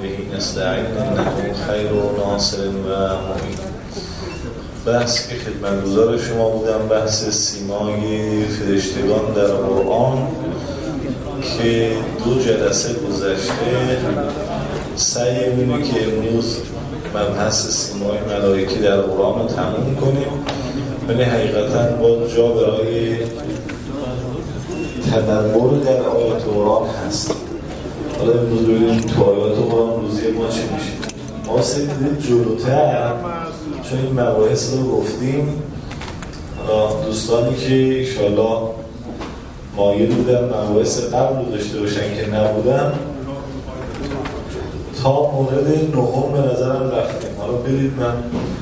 به نستعین انه خیر و ناصر و معین. بحث که خدمتگزار شما بودم بحث سیمای فرشتگان در قرآن که 2 جلسه گذشته سعی اینه که امروز مبحث سیمای ملائکه در قرآن رو تموم کنیم، ولی حقیقتا باز جا برای تدبر در آیات قرآن هست. حالا امروز ببینیم تو آیات قرآن روزی ما چی میشه. ما سیدیم جلوتر چون این مباحث رو گفتیم. دوستانی که انشاءالله مایل بودن مباحث قبل رو داشته باشن که نبودن تا مورد 9 به نظرم رفتیم. حالا برید من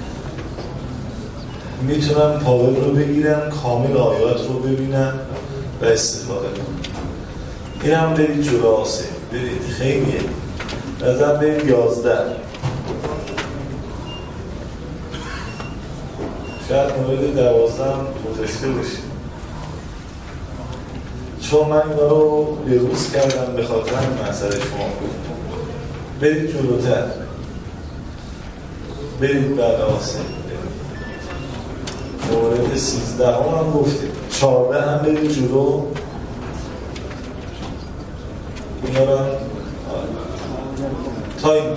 میتونم پاور رو بگیرم کامل آیات رو ببینم و استفاده کنم. این هم برید جلو آسه برید خیلیه نظر برید 11 شاید مورد 12 هم گذاشته باشید چون من اینا رو بروز کردم به خاطر این مسئله شما بود. برید جلوتر برید بعد آسه مورد 13 هم گفتیم 14 هم برید جلو اینا رو تا اینجا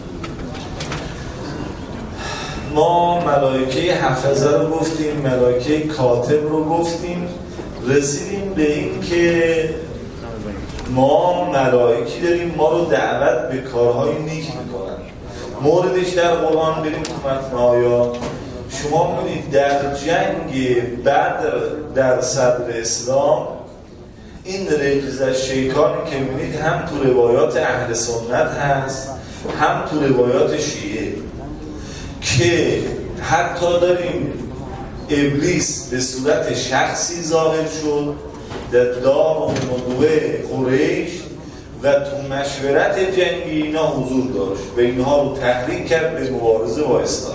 ما ملائکه حفظه رو گفتیم، ملائکه کاتب رو گفتیم، رسیدیم به این که ما ملائکی داریم ما رو دعوت به کارهای نیک میکنن. موردش در قرآن بریم تو متن آیات شما می‌بینید در جنگ بدر در صدر اسلام این رجز از شیطانی که می‌بینید هم تو روایات اهل سنت هست هم تو روایات شیعه که حتی داریم ابلیس به صورت شخصی ظاهر شد در دار و مدوه قریش و تو مشورت جنگی اینا حضور داشت و اینها رو تحریک کرد به مبارزه با اسلام.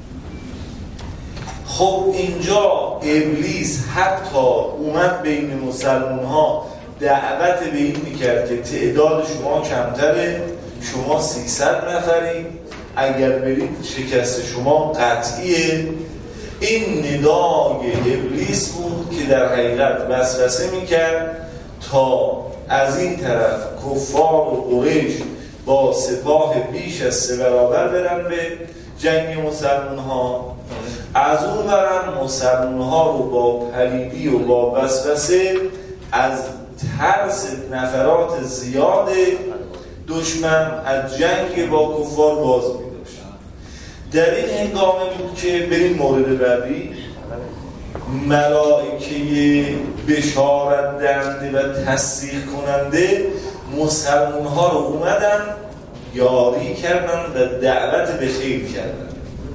خب اینجا ابلیس حتی اومد بین مسلمان ها دعوت به این میکرد که تعداد شما کمتره، شما 300 نفرید، اگر برید شکست شما قطعیه. این ندای ابلیس بود که در حقیقت وسوسه میکرد تا از این طرف کفار و قریش با سپاه بیش از 3 برابر برن به جنگ مسلمان ها، از اون برن مسلمان ها رو با پلیدی و با وسوسه از ترس نفرات زیاد دشمن از جنگ با کفار باز می داشت. در این هنگامه بود که بریم مورد بعدی ملائکه بشارت دهنده و تصدیق کننده مسلمان ها رو اومدن یاری کردن و دعوت به خیر کردن.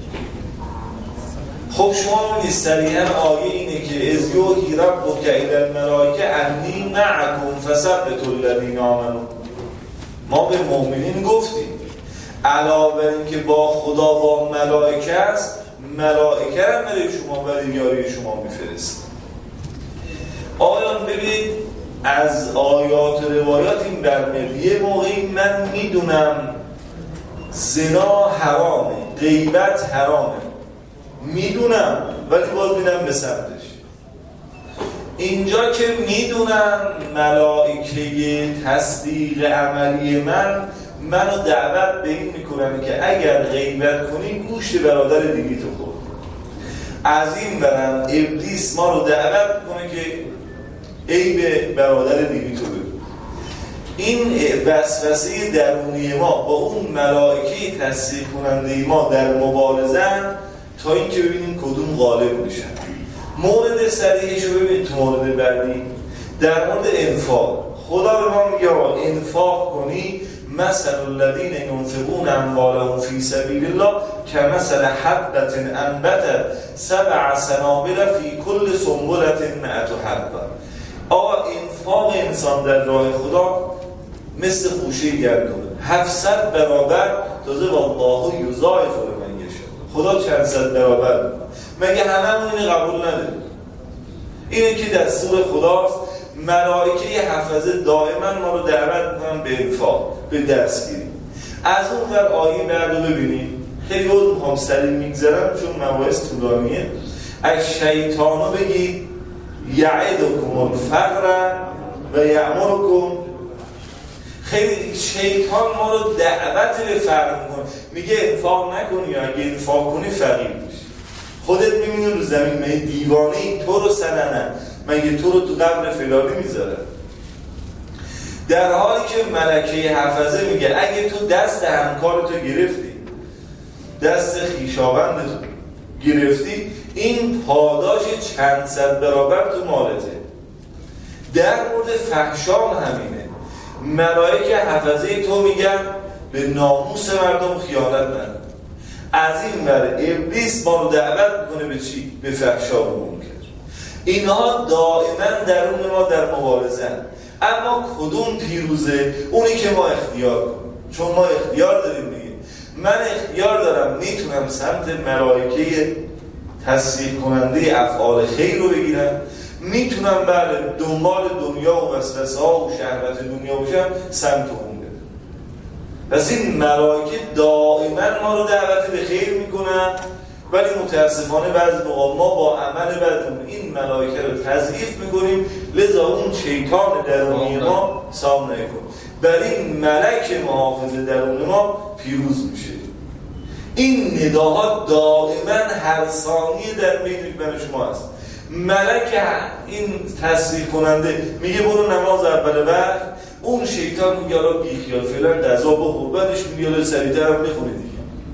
خب شما می‌بینید صریحاً آیه اینه که اذ یوحی ربک الی الملائکه انی معکم فثبتوا الذین آمنوا. ما به مؤمنین گفتیم علاوه بر اینکه با خدا با ملائکه است، ملائکه هم برای شما برای یاری شما میفرسته. آیان ببینید از آیات و روایات این برمیاد. یه موقعی من میدونم زنا حرامه، غیبت حرامه، میدونم ولی باز میدم به سمتش. اینجا که میدونم ملائکه تصدیق عملی منو دعوت به این میکنم که اگر غیبت کنی گوشت برادر دیگی تو خورد. از این برم ابلیس ما رو دعوت میکنه که عیب برادر دیگی تو بگو. این وسوسه درونی ما با اون ملائکه تصدیق کننده ما در مبارزن تا این که ببینیم کدوم غالب میشن. مورد صریحش رو ببینید تو مورد بعدی در مورد انفاق. خدا به ما میگه انفاق کنی مثل الذین ينفقون اموالهم فی سبیل الله کمثل حبة انبتت 7 سنابل فی کل سنبلة 100 حبة. آقا انفاق انسان در راه خدا مثل خوشه گندم 700 برابر تازه والله یضاعف لمن یشاء. خدا چند صد برابر مگه هممون اینو قبول نداریم؟ اینه که دستور خداست. ملائکه حفظه دائما ما رو دعوت میکنن به انفاق، به دستگیری. از اون ور آیه بعد رو ببینیم. خیلی عذر میخوام سریع میگذرم چون مباحث طولانیه. از شیطانو بگی یعدکم الفقر و یأمرکم. خیلی شیطان ما رو دعوت به فقر میکنه، میگه انفاق نکنی یا اگه انفاق کنی فقیر میشی. خودت میبینی رو زمین مگه دیوانه‌ای؟ تو رو سننه مگه تو رو تو قبر فلانی میذاره؟ در حالی که ملکه حفظه میگه اگه تو دست همکارتو گرفتی، دست خویشاوندتو گرفتی، این پاداش چند صد برابر تو مالته. در مورد فحشا همینه. ملائکه حفظه تو میگن به ناموس مردم خیانت نکن. از این ور ابلیس ما رو دعوت میکنه به چی؟ به فحشا و منکر. اینها دائما درون ما در مبارزن. اما کدوم پیروزه؟ اونی که ما اختیار کنیم. چون ما اختیار داریم دیگه. من اختیار دارم میتونم سمت ملائکه تصدیق کننده افعال خیر رو بگیرم، میتونم بعد دنبال دنیا و وسوسه ها و شهوت دنیا باشم، سمت اون بدم. پس این ملائکه دائما ما رو دعوت به خیر میکنن، ولی متاسفانه بعضی موقع ما با عمل بدمون این ملائکه رو تضعیف میکنیم، لذا اون شیطان درونی ما سام نکن. برای این ملک محافظ درون ما پیروز میشه. این نداها دائما هر ثانیه در بین من شما هست. ملک این تصریح کننده میگه برو نماز اول وقت، اون شیطان میگه الان بیخیال فعلا غذا بخور، بعدش میگه سریعتر هم بخونی دیگه.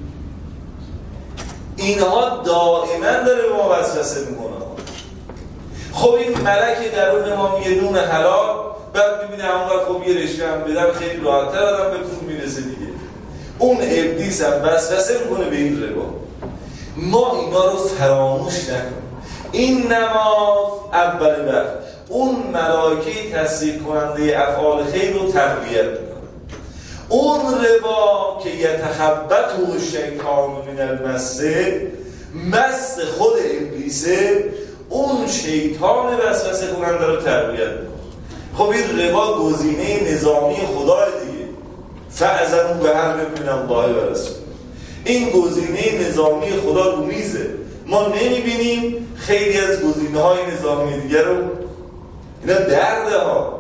اینها دائما داره به ما وسوسه میکنه. خب این ملک درون ما میگه نون حلال، بعد میبینه همونقدر خب یه رشته هم بدم خیلی راحت‌تر آدم به پول میرسه دیگه. اون ابلیس هم وسوسه میکنه به این ربا. ما اینا رو فراموش نکنیم. این نماز اول وقت اون ملائکه تصدیق کننده افعال خیر رو تقویت میکنه. اون ربا که یتخبطه الشیطان من المس، مس خود ابلیسه، اون شیطان وسوسه کننده رو تقویت میکنه. خب این ربا گزینه نظامی خدای دیگه. فأذنوا بحرب من الله و رسوله. این گزینه نظامی خدا رو میزه. ما نمیبینیم خیلی از گزینه‌های نظامی دیگر رو. اینا درده ها.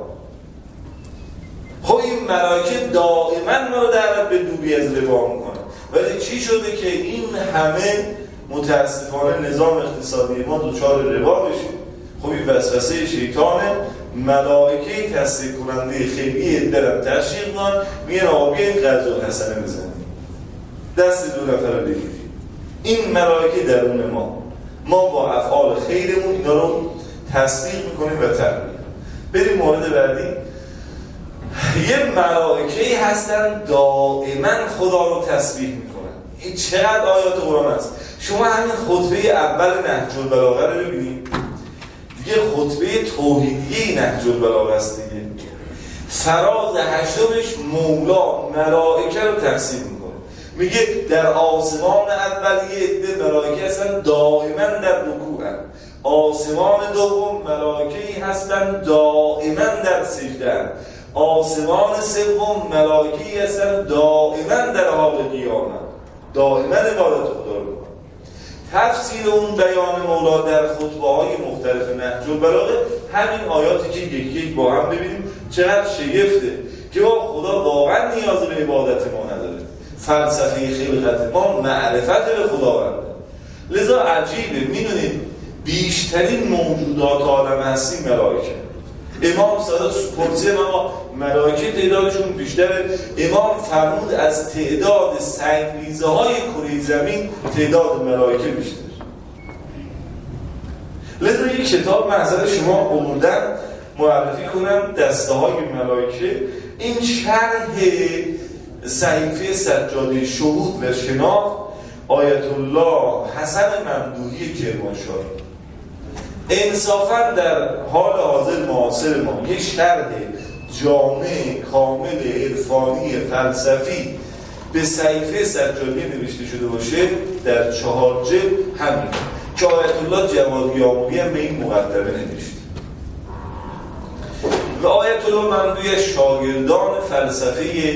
خب این ملائکه دائما ما رو دعوت به دوری از ربا میکنه. ولی چی شده که این همه متاسفانه نظام اقتصادی ما دچار ربا بشه؟ خب این وسوسه شیطانه. ملائکه تصدیق کننده خیلی درم تشویق میکنن، میگن آقا بیا این قرض الحسنه بزنیم، دست دو نفر رو بگیریم. این ملائکه درون ما با افعال خیرمون اینا رو تصدیق میکنیم و تقویت. بریم مورد بعدی. یه ملائکه هستن دائما خدا رو تسبیح میکنن. این چقدر آیات قرآن است. شما همین خطبه اول نهج البلاغه رو ببینید، دیگه خطبه توحیدیه نهج البلاغه است دیگه. فراز هشتمش مولا ملائکه رو تقسیم میکنه. میگه در آسمان اول یه عده ملائکه هستن دائما در رکوعن، آسمان دوم ملائکه‌ای هستن دائما در سجده، آسمان سوم ملائکه‌ای هستن دائما در حال قیامت، دائما عبادت خدا رو. تفسیر اون بیان مولا در خطبه‌های مختلف نهج البلاغه همین آیاتی که یک با هم ببینیم چقدر شگفته که ما خدا واقعا نیاز به عبادت ما نداره. فلسفه خلقت ما معرفت به خداونده. لذا عجیبه. میدونید بیشترین موجودات عالم هستی ملائکه. امام صادق پرسید ما ملائکه تعدادشون بیشتره. امام فرمود از تعداد سنگریزه های کره زمین تعداد ملائکه بیشتر. لذا یک کتاب محضر شما آوردم معرفی کنم، دسته های ملائکه. این شرح صحیفه سجاده شهود و شناخت آیت الله حسن ممدوحی کرمانشاهی. انصافا در حال حاضر معاصر ما یک شرح جامع کامل عرفانی فلسفی به صحیفه سجادی نوشته شده باشه در 4 جلد همین که آیت الله جوادی آموری هم به این مقدمه نوشته. و آیت الله ممدوحی شاگردان فلسفه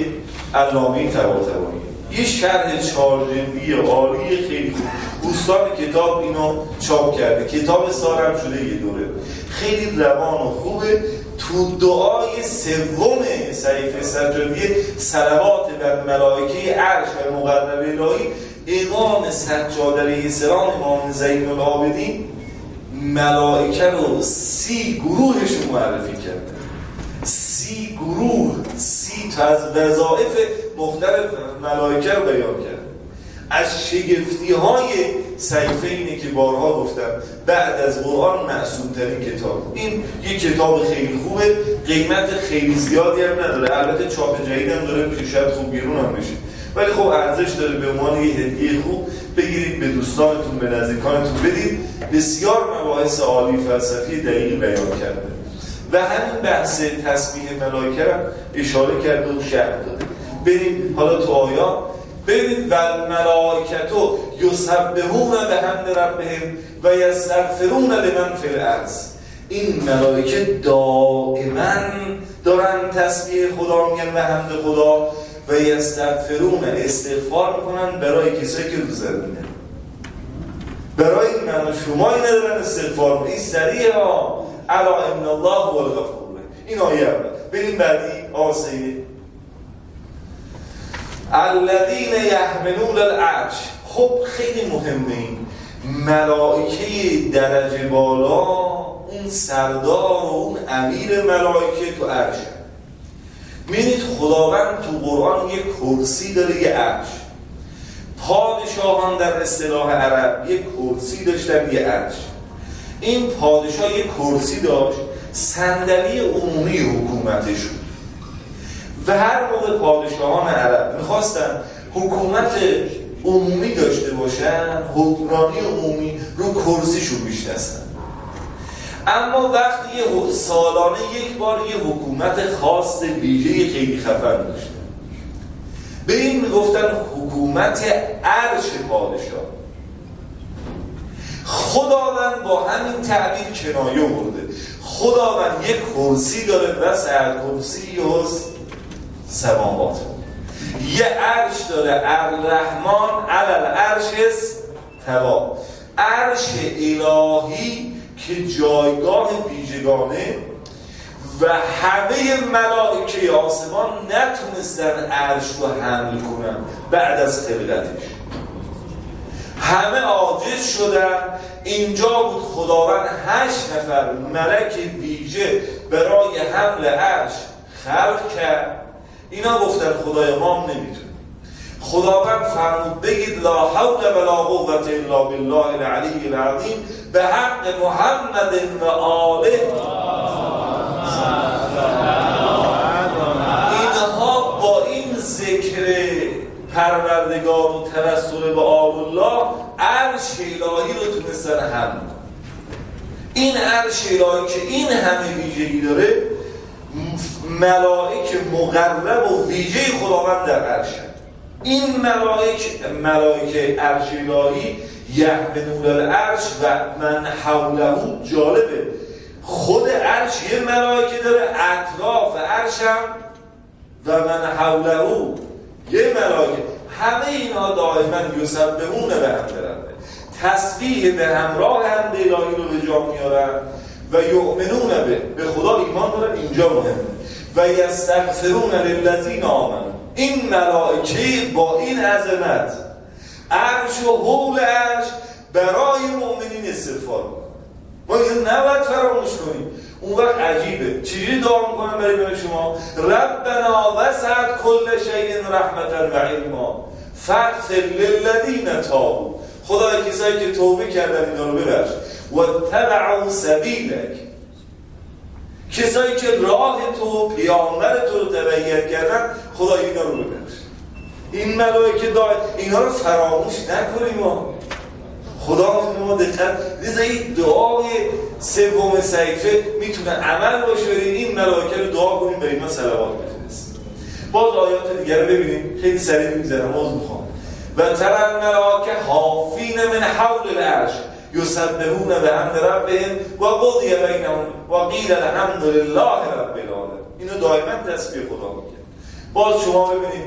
علامه طباطبایی، یه شرح 4 جلدی عالی خیلی خوب، بوستان کتاب اینو چاپ کرده، کتاب سارم شده یه دوره، خیلی روان و خوبه. تو دعای سوم صحیفه سجادی صلوات بر ملائکه عرش و مقرب الهی، امام سجاد علیه السلام، امام زین العابدین، ملائکه رو 30 گروهشون معرفی کرده. 30 گروه، 30 تا از وظایف مختلف ملائکه رو بیان کرده. از شگفتی‌های صحیفه اینه که بارها گفتم بعد از قرآن معصوم‌ترین کتاب. این یک کتاب خیلی خوبه، قیمت خیلی زیادی هم نداره، البته چاپ جدید هم داره که شاید خوب بیرون هم بشه، ولی خب ارزش داره به عنوان یه هدیه خوب بگیرید، به دوستانتون، به نزدیکانتون بدید. بسیار مباحث عالی فلسفی دقیق بیان کرده و همین بحث تسبیح ملائکه را اشاره کرده و شرح داده. بریم حالا تو آیات ببینید و الملائکتو یسبحون بحمد ربهم و یستغفرون لمن فی الارض. این ملائکه دائما دارن تسبیح خدا میگن و حمد خدا و یستغفرون، استغفار میکنن برای کسایی که رو زمینه. برای من و شما این ندارن استغفار کنن. این سریع ها الا ان الله هو الغفور. این آیه اول. بریم بعدی آسیه الذین یحملون العرش. خب خیلی مهمه این ملائکه درجه بالا، اون سردار و اون امیر ملائکه تو عرش. می‌بینید خداوند تو قرآن یک کرسی داره، یه عرش. پادشاهان در اصطلاح عرب یک کرسی داشتن، یه عرش. این پادشاه یک کرسی داشت، صندلی عمومی حکومتش بود. و هر موقع پادشاهان عرب میخواستن حکومت عمومی داشته باشن، حکمرانی عمومی، رو کرسیشون میشنستن. اما وقتی یه سالانه یک بار یه حکومت خاص ویژه خیلی خفن داشتن، به این میگفتن حکومت عرش پادشاه. خداوند با همین تعبیر کنایه برده. خداوند یک کرسی داره، وسع کرسی سماوات، یه عرش داره، الرحمن علی العرش استوی، عرش الهی که جایگاه ویژگانه و همه ملائکه آسمان نتونستن عرش رو حمل کنن بعد از خلقتش، همه عاجز شدن. اینجا بود خداوند 8 نفر ملک ویژه برای حمل عرش خلق کرد. اینا گفتن خدای ما نمیتونه. خداوند فرمود بگید لا حول ولا قوة الا بالله العلی العظیم به حق محمد و آله. اینها با این ذکر پروردگار و توسل به الله عرش الهی رو تونستن حمل. این عرش الهی که این همه ویژگی داره، ملائک مقرب و ویژه خداوند در عرش. این ملائک عرش الهی یحملون العرش و من حوله. جالبه خود عرش یه ملائکه داره، اطراف عرش هم و من حوله یه ملائکه. همه اینا دائما یسبحون به حمد ربهم، تسبیح به همراه حمد الهی رو به جا میارن و یؤمنون به خدا ایمان دارن. اینجا مهمه و یستغفرون للذین آمنوا. این ملائکه با این عظمت عرش و حول عرش برای مؤمنین استغفار میکنن. ما اینو نباید فراموش کنیم. اون وقت عجیبه چجوری دعا میکنن برای شما؟ ربنا وسعت کل شیء رحمتا و علما فاغفر للذین تابوا. خدای کسایی که توبه کردن اینا رو ببخش. و تبعوا سبیلک، کسایی که راه تو، پیامبر تو رو تبعیت کردن، خدای اینا رو ببخش. این ملائکه اینا رو فراموش نکنیم. خدا ما دقت دیگه این دعای سوم صحیفه میتونه عمل باشه. این ملائکه رو دعا کنیم، به اینا صلوات بفرستیم. باز آیات دیگه رو ببینیم، خیلی سریع می‌گذرم، باز می‌خوام. و ترى الملائکه حافین من حول العرش یسبحون بحمد ربهم و قضی بینهم و قیل الحمد لله رب العالمین. اینو دائما تسبیح خدا میگه. باز شما ببینید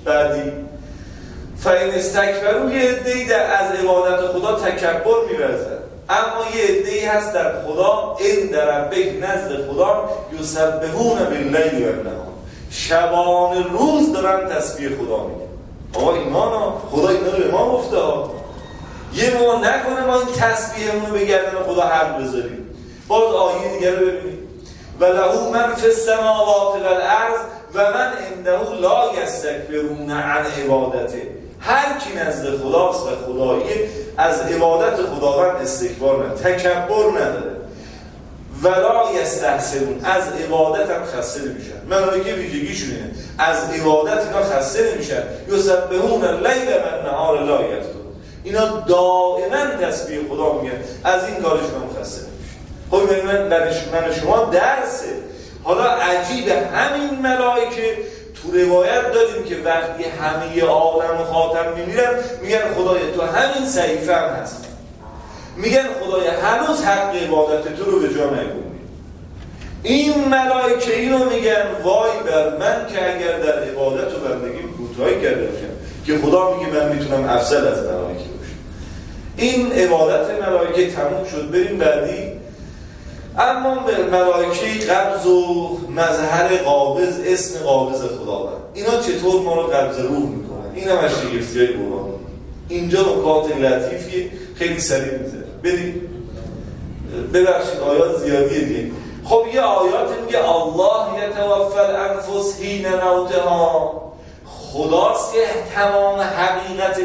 بعدی فَإِنْ اسْتَكْبَرُوا یه عده‌ای از عبادت خدا تکبر می‌ورزند، اما یه عده‌ای هست در خدا عند ربک نزد خدا یسبحون باللیل والنهار، شبان روز دارن تسبیح خدا میگن. آقا ایمانا خدا اینا رو به ما گفته یه ما نکنه ما این تسبیحمون رو به گردن خدا حل بذاریم. باز آیه دیگه رو ببینید و له من فی السماوات والارض و من عنده لا یستکبرون عن عبادته. هر کی نزد خداست و خدایی از عبادت خداوند استکبار نداره، تکبر نداره، ولا یستحسرون از عبادت هم خسته نمیشن. ملائکه ویژگیشون اینه، از عبادت اینا خسته نمیشن. یسبحون اللیل والنهار لا یفترون، اینا دائما تسبیح خدا میگن، از این کارشون هم خسته نمیشن. خب من شما درسه. حالا عجیب همین ملائکه تو روایت داریم که وقتی همه عالم و خاتم میمیرن میگن خدای تو همین صحیفه هم هست، میگن خدای هنوز حق عبادت تو رو به جا نگوندی. این ملائکه اینو میگن وای بر من که اگر در عبادت و بندگی کوتاهی کرده باشم، که خدا میگه من میتونم افضل از ملائکه باشم. این عبادت ملائکه تموم شد، بریم بعدی. اما ملائکه قبض و مظهر قابض، اسم قابض خداوند، اینا چطور ما رو قبض روح میکنن؟ این هم از شگفتی‌های قرآن. اینجا نکات لطیفی خیلی سریع میذاره. بریم ببخشید آیات زیادیه دیگه. خب یه آیات میگه الله یتوفی الانفس حین موتها، خداست که تمام حقیقت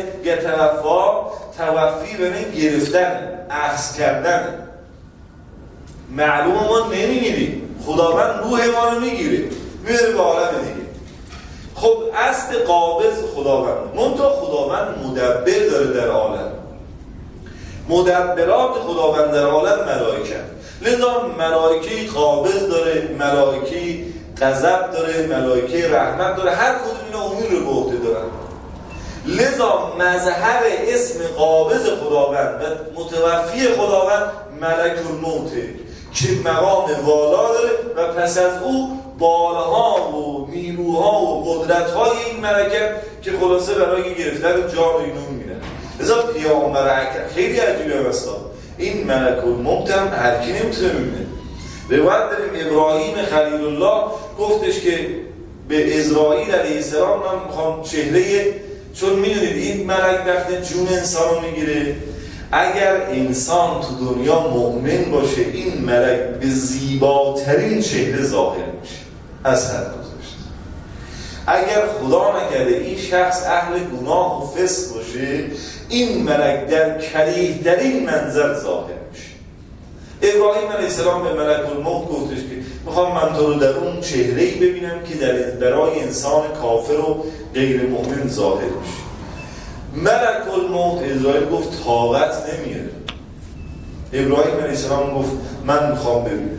توفی ببین گرفتن، اخذ کردن. معلوم ما نمیگیریم، خداوند روح ما رو میگیره میبره به عالم دیگه. خب اصل قابض خداوند، منتها خداوند مدبر داره در عالم. مدبرات خداوند در عالم ملائکه، لذا ملائکه قابض داره، ملائکه غضب داره، ملائکه رحمت داره، هر کدوم اینا امور رو به عهده دارن. لذا مظهر اسم قابض خداوند و متوفی خداوند ملک الموته که مقام والا داره و پس از او بالها و نیروها و قدرت‌های این ملکه که خلاصه برای گرفتن جان اینو می‌بینن. لذا پیامبر اکرم خیلی عجیبه واستا این ملک الموت هم هر کی نمیتونه ببینه. روایت داریم ابراهیم خلیل الله گفتش که به اسرائیل علیه السلام من میخوام چهره، چون میدونید این ملک وقتی جون انسان رو میگیره، اگر انسان تو دنیا مؤمن باشه این ملک به زیباترین چهره ظاهر میشه از حد گذشته. اگر خدا نکرده این شخص اهل گناه و فسق باشه این ملک در کریه‌ترین منظر ظاهر میشه. ابراهیم علیه السلام به ملک الموت گفتش که میخوام من تو رو در اون چهره‌ای ببینم که برای انسان کافر و غیر مؤمن ظاهر میشه. ملک الموت اسرائیل گفت طاقت نمیاره. ابراهیم علیه السلام گفت من میخوام ببینم.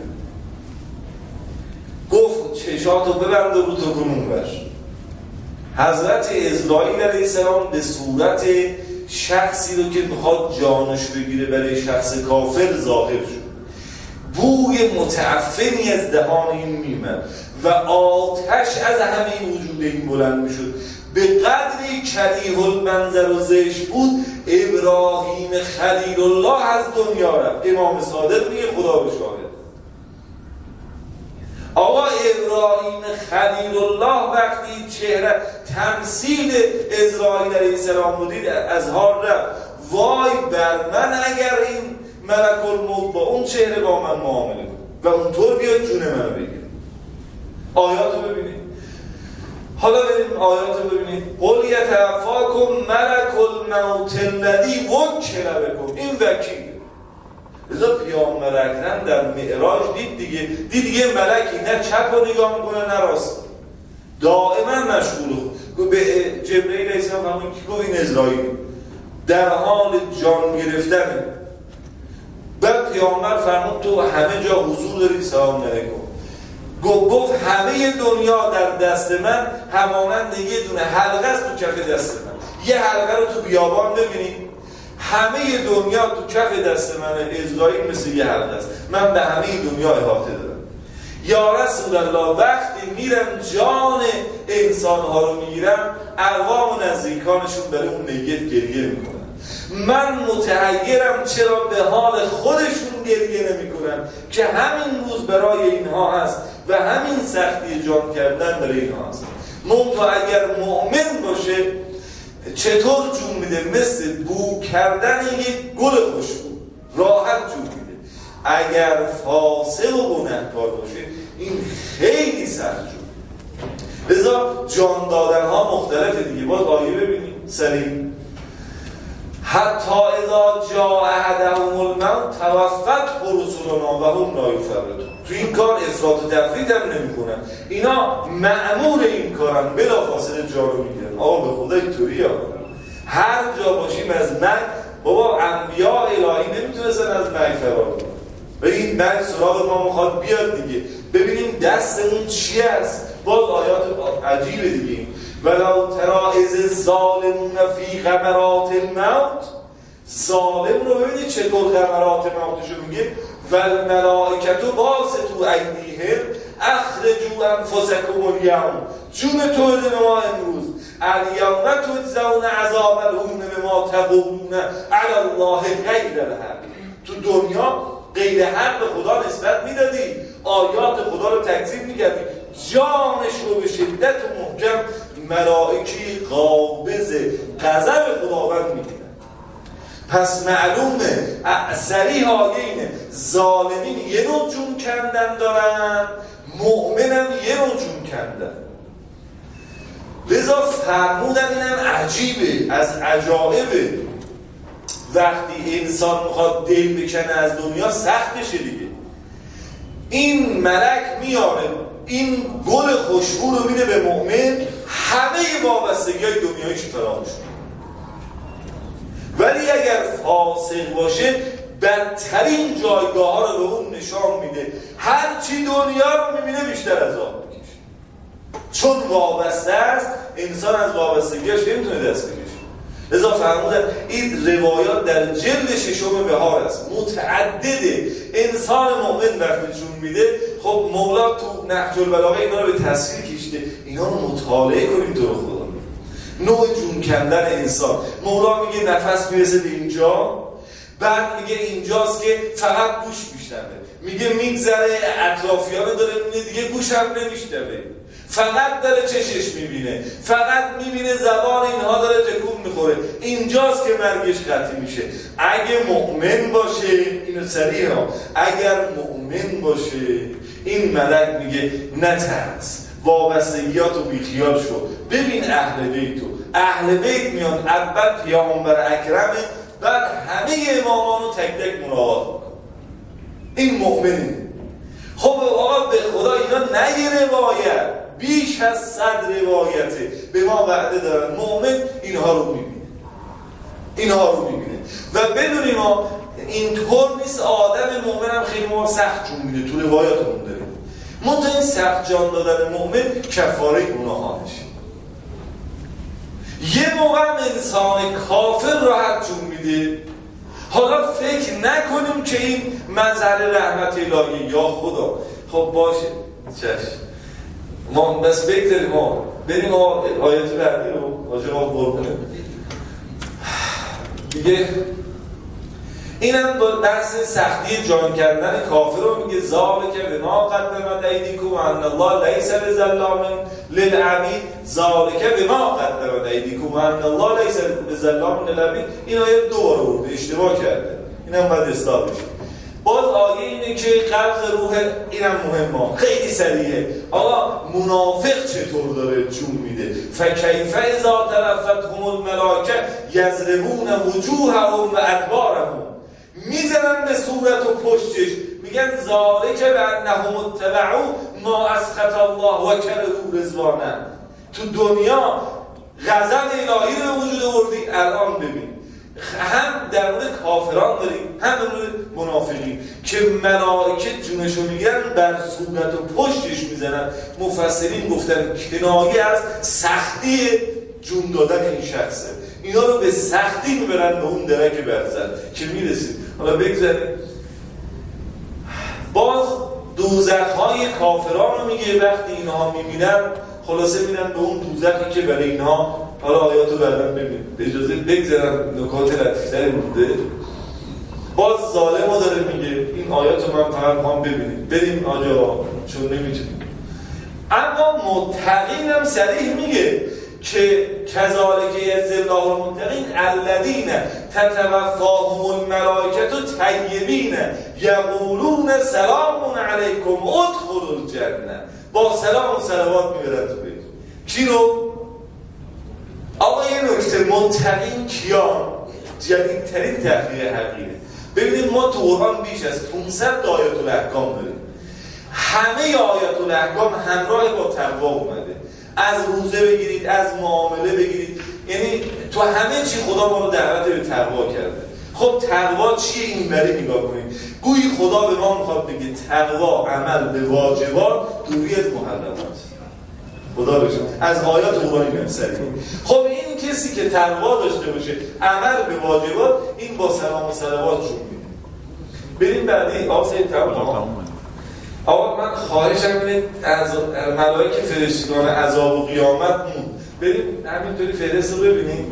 گفت چشاتو ببند و رو تو کنون بر. حضرت اسرائیل علیه السلام به صورت شخصی رو که میخواد جانش بگیره برای شخص کافر ظاهر شد. بوی متعفنی از دهان این میمد و آتش از همه وجود این بلند میشد. به قدری کریه المنظر و زشت بود ابراهیم خلیل الله از دنیا رفت. امام صادق میگه خدا به شاهد. آقا ابراهیم خلیل الله وقتی چهره تمثیل اسرائیل علیه السلام بودید از حال رفت. وای بر من اگر این ملک الموت با اون چهره با من معامله کنه و اونطور بیاد جون منو بگیره. آیاتو ببینید. حالا بریم آیاتو ببینید. قل یتوفاکم ملک الموت الذی وکل بکم. این وکیل. لذا پیامبر اکرم در معراج دید دیگه ملکی نه چپ رو نگاه میکنه نه راست، دائما مشغول. به جبرئیل علیه السلام همون که گفت این اسرائیل در حال جان گرفتنه. بعد پیامبر فرمود تو همه جا حضور داری سلام علیکم. گفت همه دنیا در دست من همانند یه دونه حلقه است تو کف دست من. یه حلقه رو تو بیابان ببینید، همه دنیا تو کف دست من. اسرائیل مثل یه حلقه است، من به همه دنیا احاطه دارم. یا رسول الله وقتی میرم جان انسان ها رو میگیرم اقوام و نزدیکانشون برای اون میت گریه میکنن. من متحیرم چرا به حال خودشون گریه نمیکنن که همین روز برای اینها هست و همین سختی جان کردن برای اینها هست. منتها اگر مؤمن باشه چطور جون میده؟ مثل بو کردن یک گل خوشبو، راحت جون میده. اگر فاسق و گنهکار باشه این خیلی سخت جون. لذا جان دادن ها مختلفه دیگه. باز آیه ببینیم سریع. حتی اذا جاء احدهم الموت توفته رسلنا و هم لا یفرطون. تو این کار افراط و تفریط هم نمی‌کنن. اینا مأمور این کارن، بلافاصله جا رو میگیرن. آقا به خدا اینطوریه. هر جا باشیم از مرگ، بابا انبیاء الهی نمیتونستن از مرگ فرار کنن. ببین مرگ سراغ ما میخواد بیاد دیگه. ببینیم دستمون چی است. باز آیات عجیبه دیگه. ولو تری اذ الظالمون فی غمرات الموت. ظالم رو ببینید چطور غمرات موتشو میگه. والملائکة باسطوا ایدیهم اخرجوا انفسکم الیوم. جون تو بده ما امروز. الیوم تجزون عذاب الهون بما تقولون علی الله غیر الحق. تو دنیا غیر حق به خدا نسبت میدادی، آیات خدا رو تکذیب میکردی، جانش رو به شدت و محکم ملائکی قابض غضب خداوند میگیرن. پس معلومه صریح آیه اینه ظالمین یه نوع جون کندن دارن، مؤمنم یه نوع جون کندن. لذا فرمودن اینم عجیبه، از عجایبه. وقتی انسان میخواد دل بکنه از دنیا سختشه دیگه. این ملک میاره این گل خوشبو رو میده به مؤمن، همه وابستگی های دنیاییش فراموش کنه. ولی اگر فاسق باشه بدترین جایگاه ها رو به اون نشان میده. هرچی دنیا رو میبینه بیشتر عذاب میکشه، چون وابسته است. انسان از وابستگیش نمیتونه دست بکشه. لذا فرمودن این روایات در جلد ششم بهار است، متعدده. انسان مؤمن وقتی جون میده، خب مولا تو نهج البلاغه اینا رو به تصویر کشیده. اینا رو مطالعه کنیم تو رو خدا. نوع جون کندن انسان. مولا میگه نفس میرسه به اینجا، بعد میگه اینجاست که فقط گوش میشنوه، میگه میگذره اطرافیان داره میبینه دیگه گوش هم نمیشنوه، فقط داره چشش میبینه، فقط میبینه زبان اینها داره تکون میخوره. اینجاست که مرگش قطعی میشه. اگه مؤمن باشه، اینو صریح ها، اگر مؤمن باشه این ملک میگه نترس، وابستگیاتو بیخیال شو. ببین اهل بیتو، اهل بیت میان اول پیامبر اکرمه، بعد همه امامانو تک تک ملاقات میکنه. این مؤمنه. خب آقا به خدا اینا نگه روایت، بیش از 100 روایته به ما وعده دارن. مؤمن اینها رو میبینه، اینها رو میبینه. و بدونیم ما اینطور نیست. آدم مؤمن هم خیلی ما سخت جون میده، تو روایاتمون داریم. منتها این سخت جان دادن مؤمن کفاره گناهانشه. یه موقع انسان کافر راحت جون میده. حالا فکر نکنیم که این مظهر رحمت الهی یا خدا. خب باشه چشم، ما بس بگذاریم، ما بریم آیات بعدی رو راجع به قربونه دیگه. اینم با درس سختی جان کردن کافر رو میگه. ذالک بما قدمت ایدیکم و ان الله لیس بظلام للعبید. ذالک بما قدمت ایدیکم و ان الله لیس بظلام للعبید. این آیه دوباره برده، اشتباه کرده، اینم باید اصلاح بشه. باز آیه اینه که قبض روح، اینم مهمه، خیلی سریعه. آقا منافق چطور داره جون میده؟ فکیف اذا تلفتهم الملائکه یضربون وجوههم و ادبارهم. میزنن به صورت و پشتش، میگن ذالک بانهم اتبعوا ما اسخط الله و کرهوا رضوانه. تو دنیا غضب الهی رو به وجود آوردی، الان ببین هم در مورد کافران داریم هم در مورد منافقین که ملائکه جونشو میگیرن بر صورت و پشتش میزنن. مفسرین گفتن کنایه از سختی جون دادن این شخصه. اینا رو به سختی میبرن به اون درک برزن که میرسید. حالا بگذاریم. باز دوزخ‌های کافران رو میگه. وقتی اینها میبینن خلاصه میرن به اون دوزخی که برای اینها، حالا آیاتو بعداً ببینید، اجازه بگذارم نکات لطیف‌تری بوده. باز ظالم ها داره میگه این آیاتو من فقط میخوام ببینید، بریم آجا چون نمیتونیم. اما متقین هم صریح میگه که کذالک یجزی الله المتقین الذین تتوفاهم الملائکة طیبین یقولون سلام علیکم ادخلوا الجنه. با سلام و صلوات میبرن تو بیت. کی رو؟ آقا یه نکته، متقین کیان؟ جدیدترین تحقیق حقیقه. ببینید ما تو قرآن بیش از 500 آیات الاحکام داریم. همه آیات الاحکام همراه با تقوا اومده. از روزه بگیرید، از معامله بگیرید، یعنی تو همه چی خدا ما رو دعوت به تقوا کرده. خب تقوا چیه؟ اینوری نگاه کنید. گویی خدا به ما میخواد بگه تقوا عمل به واجبات، دوری از محرمات. خدا بشه از آیات قرآنی بنسرید. خب این کسی که تقوا داشته باشه، عمل به واجبات، این با سلام و صلوات رو میده. بریم بعدی. سید تمام. آقا من خواهشم اینه از ملائکه فرشتگان عذاب و قیامت بریم همینطوری فهرست رو ببینیم.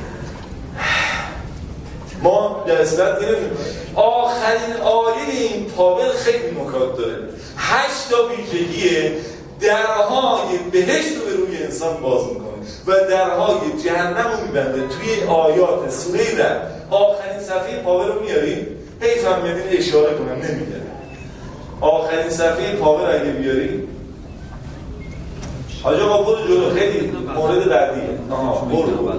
ما در اصلت دیدیم آخرین آیه این تابل خیلی نکات داره. 8 تا ویژگیه درهای بهشت رو به روی انسان باز میکنه و درهای جهنم رو میبنده. توی آیات سوره رعد آخرین صفحه پاور رو میاریم. حیف هم بدین اشاره کنم نمیگه. آخرین صفحه پاور اگه بیاریم آجا با برو جلو، خیلی مورد بعدیه. برو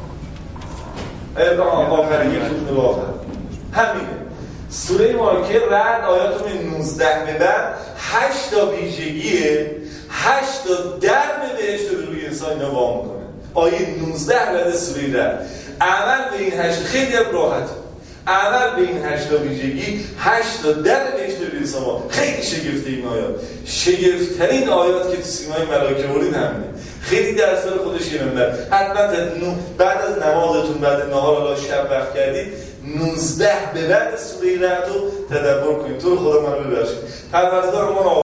آخرین یک روز آخر همینه. سوره مایکه رعد آیات 19 به بعد 8 تا ویژگیه، 8 تا درم بهشت رو روی انسان اینا وام میکنه. آیه 19 بعد سوره رعد عمل به این 8 خیلی هم راحت. عمل به این 8 تا ویژگی 8 تا در بهشت روی انسان. خیلی شگفته این آیات. شگفت‌ترین آیات که تو سیمای ملائکه ورید همینه. خیلی در اصل خودش یه منبر. حتما بعد از نمازتون بعد نهار الله شب وقت کردید 19 به بعد سوره رعد رو تدبر کنید. تو رو خدا منو ببخشید. پروردگار ما